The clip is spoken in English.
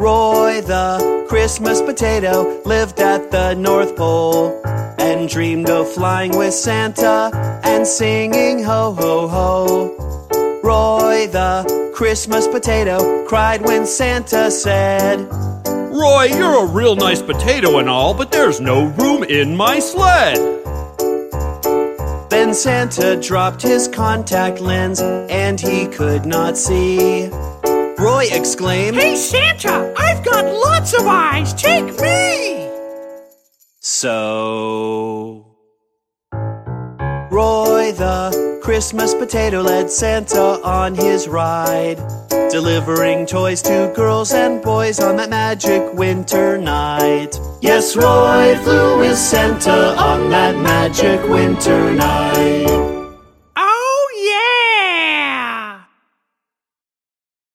Roy the Christmas potato lived at the North Pole and dreamed of flying with Santa and singing ho ho ho. Roy the Christmas potato cried when Santa said, Roy, you're a real nice potato and all, but there's no room in my sled. Then Santa dropped his contact lens and he could not see. Roy exclaimed, Hey Santa, I've got lots of eyes, take me! So Roy the Christmas potato led Santa on his ride, delivering toys to girls and boys on that magic winter night. Yes, Roy flew with Santa on that magic winter night.